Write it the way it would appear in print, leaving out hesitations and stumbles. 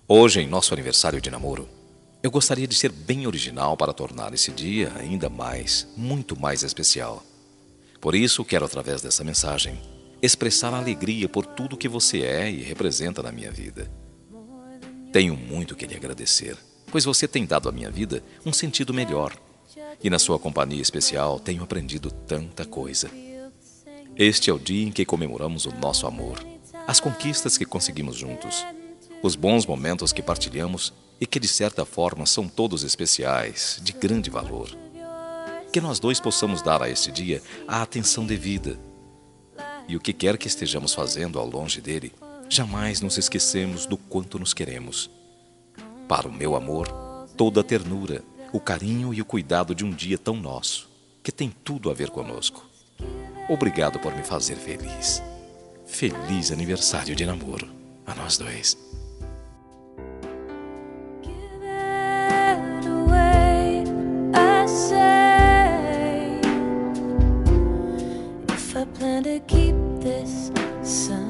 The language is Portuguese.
Hoje, em nosso aniversário de namoro, eu gostaria de ser bem original para tornar esse dia ainda mais, muito mais especial. Por isso, quero, através dessa mensagem, expressar a alegria por tudo que você é e representa na minha vida. Tenho muito que lhe agradecer, pois você tem dado à minha vida um sentido melhor. E na sua companhia especial tenho aprendido tanta coisa. Este é o dia em que comemoramos o nosso amor, as conquistas que conseguimos juntos, os bons momentos que partilhamos e que de certa forma são todos especiais, de grande valor. Que nós dois possamos dar a este dia a atenção devida. E o que quer que estejamos fazendo ao longe dele, jamais nos esquecemos do quanto nos queremos. Para o meu amor, toda a ternura, o carinho e o cuidado de um dia tão nosso, que tem tudo a ver conosco. Obrigado por me fazer feliz. Feliz aniversário de namoro a nós dois. I plan to keep this sun.